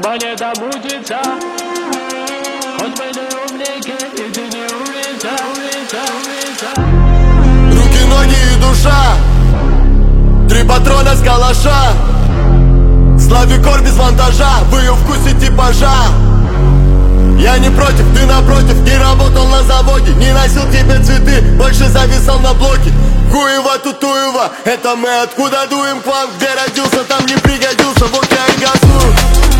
планета мутится. Хоть мы не умники, и ты не умница, умница, умница. Руки, ноги и душа, 3 патрона с калаша. Славикор без монтажа, в ее вкусе типажа. Я не против, ты напротив, не работал на заводе, не носил тебе цветы, больше зависал на блоке. Хуева, Тутуева, это мы откуда дуем к вам, где родился, там не пригодился, вот я и газую.